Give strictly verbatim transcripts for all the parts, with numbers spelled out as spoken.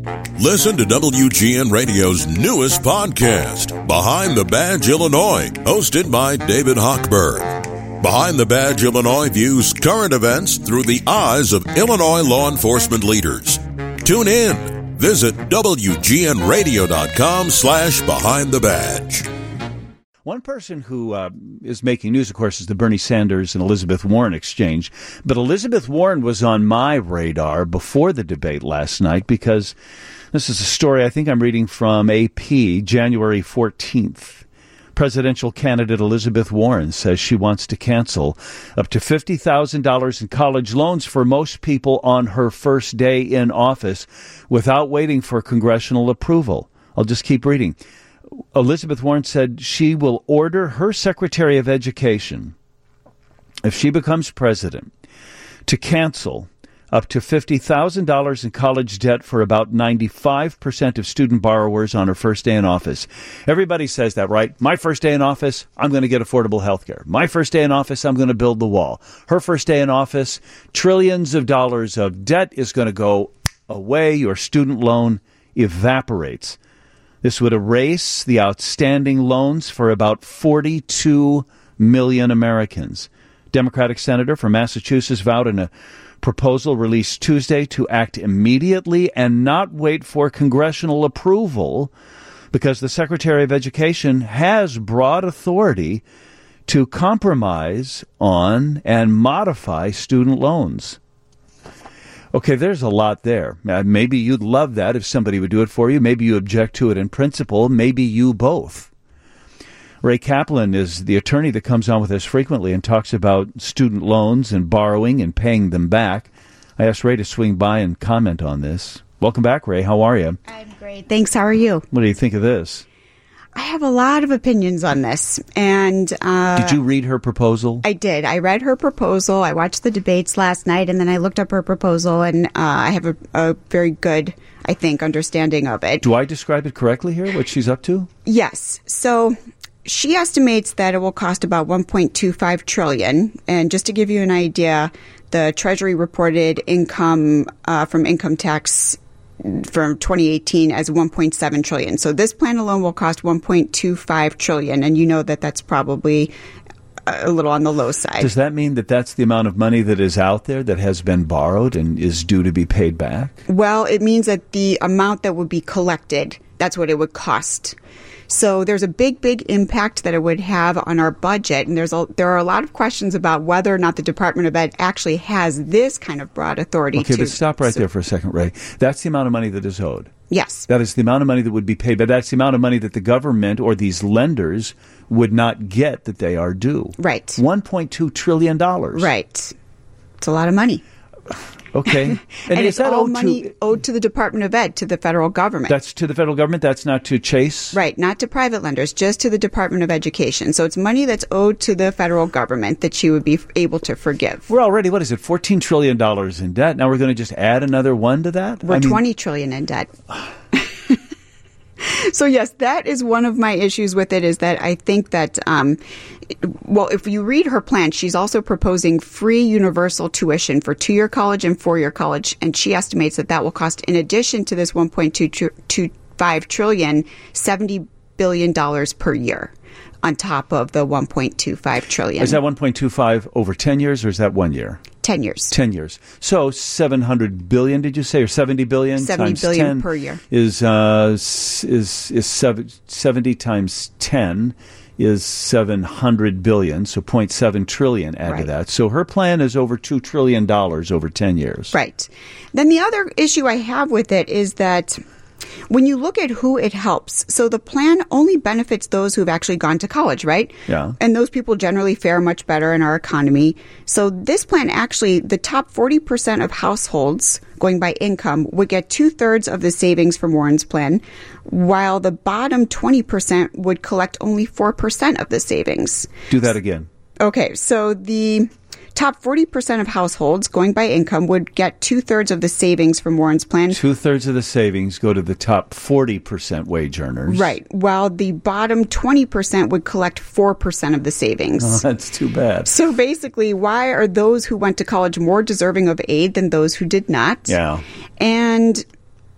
Listen to W G N Radio's newest podcast, Behind the Badge Illinois, hosted by David Hochberg. Behind the Badge Illinois views current events through the eyes of Illinois law enforcement leaders. Tune in. Visit W G N radio dot com slash behind the badge. One person who uh, is making news, of course, is the Bernie Sanders and Elizabeth Warren exchange. But Elizabeth Warren was on my radar before the debate last night because this is a story I think I'm reading from A P, January fourteenth. Presidential candidate Elizabeth Warren says she wants to cancel up to fifty thousand dollars in college loans for most people on her first day in office without waiting for congressional approval. I'll just keep reading. Elizabeth Warren said she will order her Secretary of Education, if she becomes president, to cancel up to fifty thousand dollars in college debt for about ninety-five percent of student borrowers on her first day in office. Everybody says that, right? My first day in office, I'm going to get affordable health care. My first day in office, I'm going to build the wall. Her first day in office, trillions of dollars of debt is going to go away. Your student loan evaporates. This would erase the outstanding loans for about forty-two million Americans. Democratic senator from Massachusetts vowed in a proposal released Tuesday to act immediately and not wait for congressional approval because the Secretary of Education has broad authority to compromise on and modify student loans. Okay, there's a lot there. Uh, maybe you'd love that if somebody would do it for you. Maybe you object to it in principle. Maybe you both. Ray Kaplan is the attorney that comes on with us frequently and talks about student loans and borrowing and paying them back. I asked Ray to swing by and comment on this. Welcome back, Ray. How are you? I'm great. Thanks. How are you? What do you think of this? I have a lot of opinions on this. And uh, did you read her proposal? I did. I read her proposal. I watched the debates last night, and then I looked up her proposal, and uh, I have a, a very good, I think, understanding of it. Do I describe it correctly here, what she's up to? Yes. So she estimates that it will cost about one point two five trillion dollars. And just to give you an idea, the Treasury reported income uh, from income tax from twenty eighteen as one point seven trillion dollars. So this plan alone will cost one point two five trillion dollars. And you know that that's probably a little on the low side. Does that mean that that's the amount of money that is out there that has been borrowed and is due to be paid back? Well, it means that the amount that would be collected, that's what it would cost. So there's a big, big impact that it would have on our budget. And there's a, there are a lot of questions about whether or not the Department of Ed actually has this kind of broad authority. Okay, to, but stop right so, there for a second, Ray. That's the amount of money that is owed. Yes. That is the amount of money that would be paid, but that's the amount of money that the government or these lenders would not get that they are due. Right. one point two trillion dollars. Right. It's a lot of money. Okay. And, and is it's that all owed money to, owed to the Department of Ed, to the federal government. That's to the federal government? That's not to Chase? Right. Not to private lenders, just to the Department of Education. So it's money that's owed to the federal government that she would be able to forgive. We're already, what is it, fourteen trillion dollars in debt. Now we're going to just add another one to that? We're I mean, twenty trillion dollars in debt. So, yes, that is one of my issues with it, is that I think that, um, well, if you read her plan, she's also proposing free universal tuition for two-year college and four-year college. And she estimates that that will cost, in addition to this one point two five trillion dollars, seventy billion dollars per year on top of the one point two five trillion dollars. Is that one point two five over ten years, or is that one year? ten years. ten years. So seven hundred billion, did you say, or seventy billion? seventy times billion ten per year. Is, uh, is, is seventy times ten is seven hundred billion, so zero point seven trillion add right. to that. So her plan is over two trillion dollars over ten years. Right. Then the other issue I have with it is that when you look at who it helps, so the plan only benefits those who've actually gone to college, right? Yeah. And those people generally fare much better in our economy. So this plan actually, the top forty percent of households going by income would get two-thirds of the savings from Warren's plan, while the bottom twenty percent would collect only four percent of the savings. Do that again. Okay, so the top forty percent of households going by income would get two-thirds of the savings from Warren's plan. Two-thirds of the savings go to the top forty percent wage earners. Right, while the bottom twenty percent would collect four percent of the savings. Oh, that's too bad. So basically, why are those who went to college more deserving of aid than those who did not? Yeah. And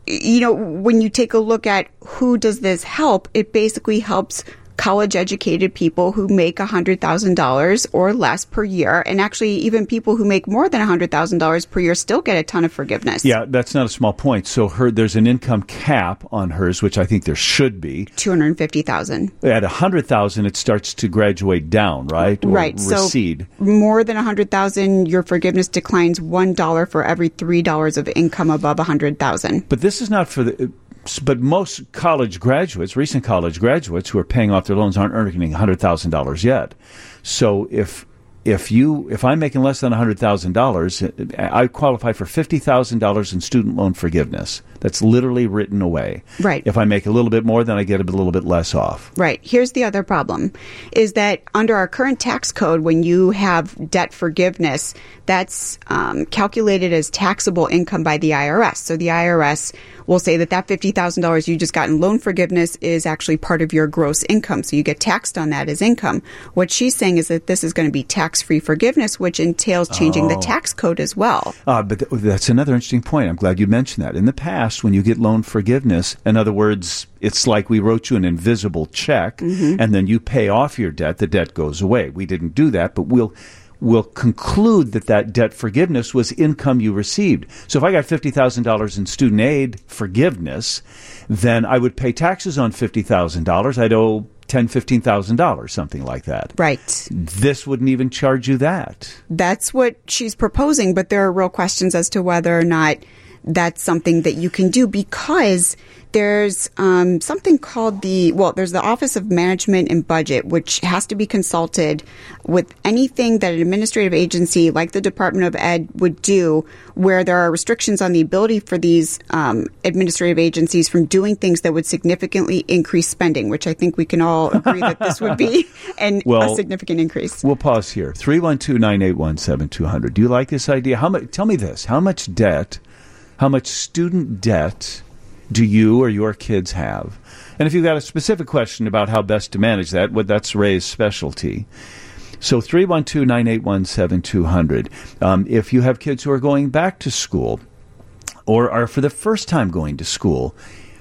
you know, when you take a look at who does this help, it basically helps college-educated people who make one hundred thousand dollars or less per year. And actually, even people who make more than one hundred thousand dollars per year still get a ton of forgiveness. Yeah, that's not a small point. So her, there's an income cap on hers, which I think there should be. two hundred fifty thousand dollars. At one hundred thousand dollars, it starts to graduate down, right? Or right. recede. So more than one hundred thousand dollars, your forgiveness declines one dollar for every three dollars of income above one hundred thousand dollars. But this is not for the... But most college graduates, recent college graduates who are paying off their loans aren't earning one hundred thousand dollars yet. So if if you if I'm making less than one hundred thousand dollars, I qualify for fifty thousand dollars in student loan forgiveness. That's literally written away. Right. If I make a little bit more, then I get a little bit less off. Right. Here's the other problem, is that under our current tax code, when you have debt forgiveness, that's um, calculated as taxable income by the I R S. So the I R S will say that that fifty thousand dollars you just got in loan forgiveness is actually part of your gross income. So you get taxed on that as income. What she's saying is that this is going to be tax-free forgiveness, which entails changing oh. the tax code as well. Uh, but th- that's another interesting point. I'm glad you mentioned that. In the past, when you get loan forgiveness, in other words, it's like we wrote you an invisible check, mm-hmm. and then you pay off your debt, the debt goes away. We didn't do that, but we'll will conclude that that debt forgiveness was income you received. So if I got fifty thousand dollars in student aid forgiveness, then I would pay taxes on fifty thousand dollars. I'd owe ten thousand dollars, fifteen thousand dollars, something like that. Right. This wouldn't even charge you that. That's what she's proposing, but there are real questions as to whether or not that's something that you can do, because there's um, something called the, well, there's the Office of Management and Budget, which has to be consulted with anything that an administrative agency like the Department of Ed would do, where there are restrictions on the ability for these um, administrative agencies from doing things that would significantly increase spending, which I think we can all agree that this would be an, well, a significant increase. We'll pause here. three one two, nine eight one, seven two zero zero. Do you like this idea? How much? Tell me this. How much debt, how much student debt do you or your kids have? And if you've got a specific question about how best to manage that, well, that's Ray's specialty. So three one two, nine eight one, seven two zero zero. Um, if you have kids who are going back to school or are for the first time going to school,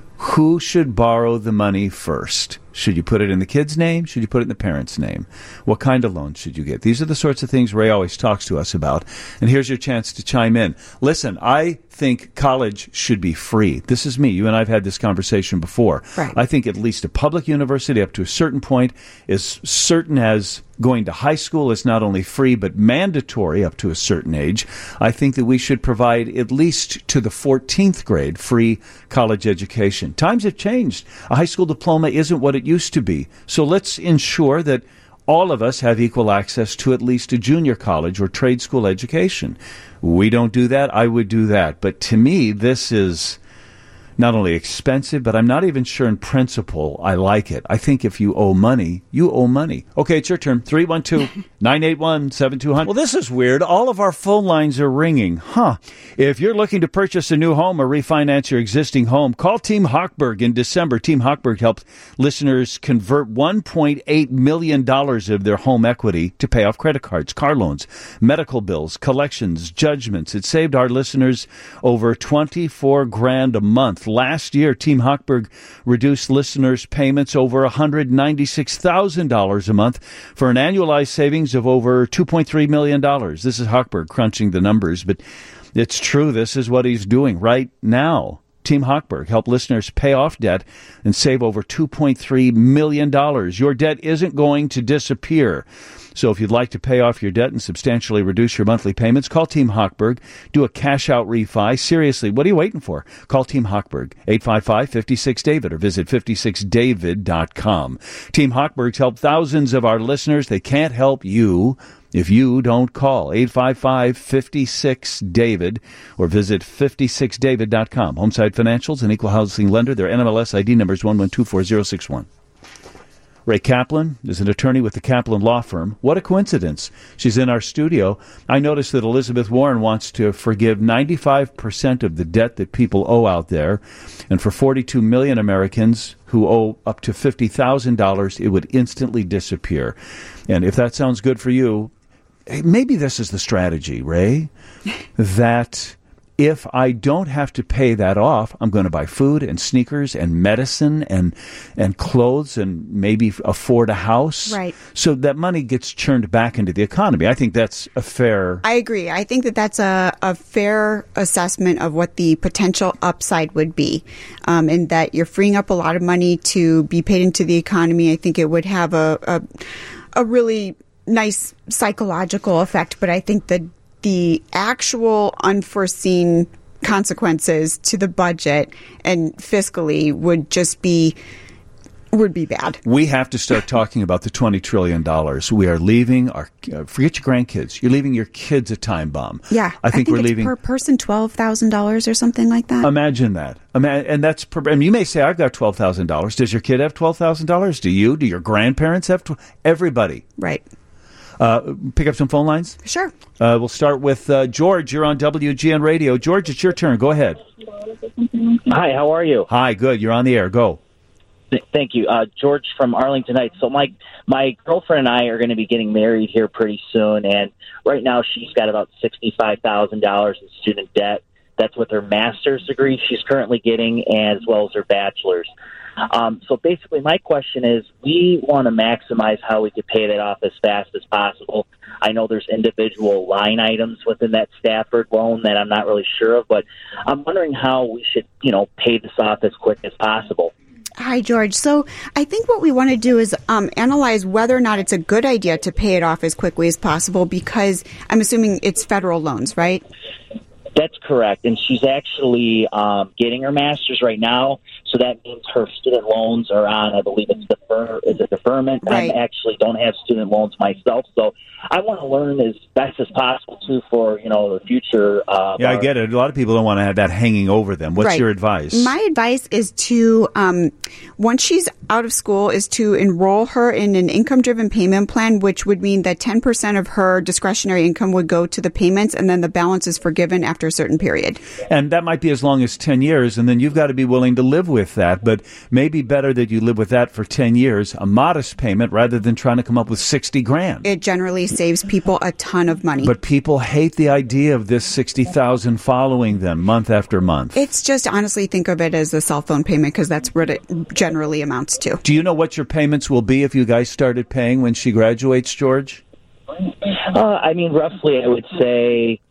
who should borrow the money first? Should you put it in the kid's name? Should you put it in the parent's name? What kind of loan should you get? These are the sorts of things Ray always talks to us about. And here's your chance to chime in. Listen, I think college should be free. This is me. You and I have had this conversation before. Right. I think at least a public university up to a certain point is certain as going to high school is not only free but mandatory up to a certain age. I think that we should provide at least to the fourteenth grade free college education. Times have changed. A high school diploma isn't what it used to be. So let's ensure that all of us have equal access to at least a junior college or trade school education. We don't do that. I would do that. But to me, this is not only expensive, but I'm not even sure in principle I like it. I think if you owe money, you owe money. Okay, it's your turn. three one two, nine eight one, seven two zero zero. Well, this is weird. All of our phone lines are ringing. Huh. If you're looking to purchase a new home or refinance your existing home, call Team Hochberg in December. Team Hochberg helped listeners convert one point eight million dollars of their home equity to pay off credit cards, car loans, medical bills, collections, judgments. It saved our listeners over twenty-four grand a month. Last year, Team Hochberg reduced listeners' payments over one hundred ninety-six thousand dollars a month for an annualized savings of over two point three million dollars. This is Hochberg crunching the numbers, but it's true. This is what he's doing right now. Team Hochberg helped listeners pay off debt and save over two point three million dollars. Your debt isn't going to disappear. So if you'd like to pay off your debt and substantially reduce your monthly payments, call Team Hochberg. Do a cash-out refi. Seriously, what are you waiting for? Call Team Hochberg, eight five five, five six, David, or visit five six david dot com. Team Hochberg's helped thousands of our listeners. They can't help you if you don't call. eight five five, five six, David, or visit five six david dot com. Homeside Financials, an equal housing lender. Their N M L S I D number is one one two four zero six one. Ray Kaplan is an attorney with the Kaplan Law Firm. What a coincidence. She's in our studio. I noticed that Elizabeth Warren wants to forgive ninety-five percent of the debt that people owe out there. And for forty-two million Americans who owe up to fifty thousand dollars, it would instantly disappear. And if that sounds good for you, maybe this is the strategy, Ray, that if I don't have to pay that off, I'm going to buy food and sneakers and medicine and and clothes and maybe afford a house. Right. So that money gets churned back into the economy. I think that's a fair... I agree. I think that that's a, a fair assessment of what the potential upside would be, um, and that you're freeing up a lot of money to be paid into the economy. I think it would have a, a, a really nice psychological effect, but I think that the actual unforeseen consequences to the budget and fiscally would just be would be bad. We have to start talking about the twenty trillion dollars. We are leaving our, uh, forget your grandkids. You're leaving your kids a time bomb. Yeah. I think, I think we're it's leaving per person twelve thousand dollars or something like that. Imagine that. Ima- and that's, per, and you may say, I've got twelve thousand dollars. Does your kid have twelve thousand dollars? Do you? Do your grandparents have? Tw- Everybody. Right. Uh, pick up some phone lines? Sure. Uh, we'll start with uh, George. You're on W G N Radio. George, it's your turn. Go ahead. Hi, how are you? Hi, good. You're on the air. Go. Th- Thank you. Uh, George from Arlington Heights. So my my girlfriend and I are going to be getting married here pretty soon, and right now she's got about sixty-five thousand dollars in student debt. That's with her master's degree she's currently getting, as well as her bachelor's. Um, so basically my question is, we want to maximize how we could pay that off as fast as possible. I know there's individual line items within that Stafford loan that I'm not really sure of, but I'm wondering how we should, you know, pay this off as quick as possible. Hi, George. So I think what we want to do is um, analyze whether or not it's a good idea to pay it off as quickly as possible, because I'm assuming it's federal loans, right? That's correct. And she's actually um, getting her master's right now. So that means her student loans are on, I believe it's defer, is it deferment? Right. I actually don't have student loans myself. So I want to learn as best as possible, too, for, you know, the future. Uh, Yeah, I get it. A lot of people don't want to have that hanging over them. What's Right. your advice? My advice is to, um, once she's out of school, is to enroll her in an income-driven payment plan, which would mean that ten percent of her discretionary income would go to the payments, and then the balance is forgiven after a certain period. And that might be as long as ten years, and then you've got to be willing to live with that. But maybe better that you live with that for ten years, a modest payment, rather than trying to come up with sixty grand. It generally saves people a ton of money. But people hate the idea of this sixty thousand following them month after month. It's just, honestly, think of it as a cell phone payment, because that's what it generally amounts to. Do you know what your payments will be if you guys started paying when she graduates, George? Uh, I mean, roughly, I would say,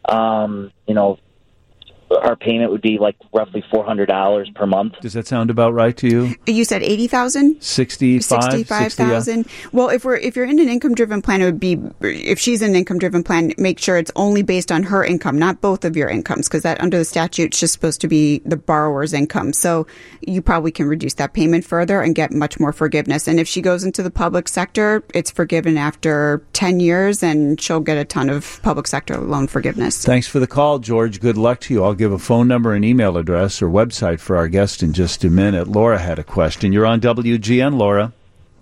um, you know, our payment would be like roughly four hundred dollars per month. Does that sound about right to you? You said eighty thousand? sixty-five? sixty-five sixty, yeah. thousand. Well, if we're if you're in an income driven plan, it would be, if she's in an income driven plan, make sure it's only based on her income, not both of your incomes, because that under the statute is just supposed to be the borrower's income. So you probably can reduce that payment further and get much more forgiveness. And if she goes into the public sector, it's forgiven after ten years, and she'll get a ton of public sector loan forgiveness. Thanks for the call, George. Good luck to you. I'll give a phone number and email address or website for our guest in just a minute. Laura had a question. You're on W G N, Laura.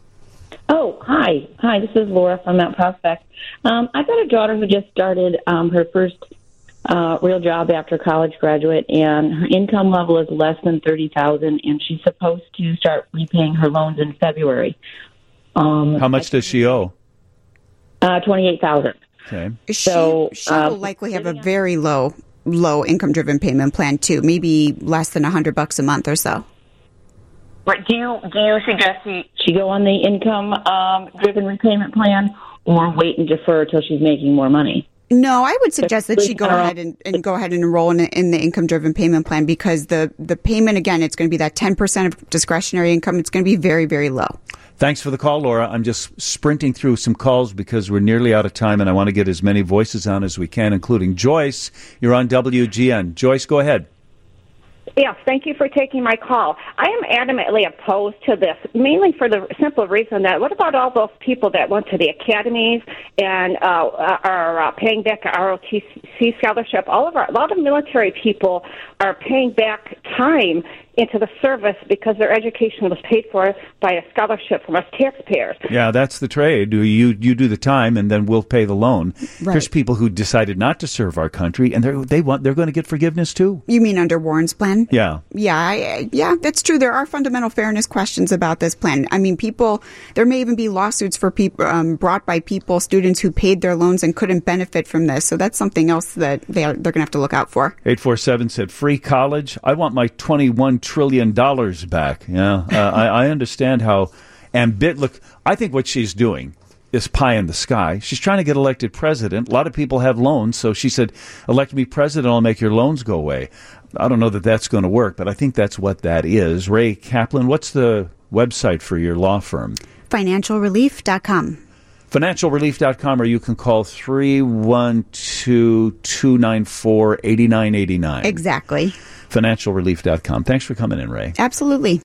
Oh, hi. Hi, this is Laura from Mount Prospect. Um, I've got a daughter who just started um, her first uh, real job after college graduate, and her income level is less than thirty thousand dollars, and she's supposed to start repaying her loans in February. Um, How much does she owe? Uh, twenty-eight thousand dollars. Okay. So, she she will um, likely have a very low low income driven payment plan too, maybe less than a hundred bucks a month or so. But do you do you suggest she, she go on the income um, driven repayment plan, or wait and defer till she's making more money? No, I would suggest that she go General- ahead and, and go ahead and enroll in, in the income-driven payment plan, because the, the payment, again, it's going to be that ten percent of discretionary income. It's going to be very, very low. Thanks for the call, Laura. I'm just sprinting through some calls because we're nearly out of time, and I want to get as many voices on as we can, including Joyce. You're on W G N. Joyce, go ahead. Yes, thank you for taking my call. I am adamantly opposed to this, mainly for the simple reason that what about all those people that went to the academies and uh, are uh, paying back R O T C scholarship? All of our, a lot of military people are paying back time into the service because their education was paid for by a scholarship from us taxpayers. Yeah, that's the trade. You you do the time, and then we'll pay the loan. Right. There's people who decided not to serve our country, and they they want they're going to get forgiveness too. You mean under Warren's plan? Yeah. Yeah, I, yeah, that's true. true. There are fundamental fairness questions about this plan. I mean, people, there may even be lawsuits for people um, brought by people, students who paid their loans and couldn't benefit from this. So that's something else that they are, they're going to have to look out for. eight four seven said, free college? I want my twenty-one trillion dollars back. Yeah, uh, I, I understand how ambit. Look, I think what she's doing is pie in the sky. She's trying to get elected president. A lot of people have loans, so she said, elect me president, I'll make your loans go away. I don't know that that's going to work, but I think that's what that is. Ray Kaplan, what's the website for your law firm? financial relief dot com. financial relief dot com, or you can call three one two, two nine four, eight nine eight nine. Exactly. financial relief dot com. Thanks for coming in, Ray. Absolutely.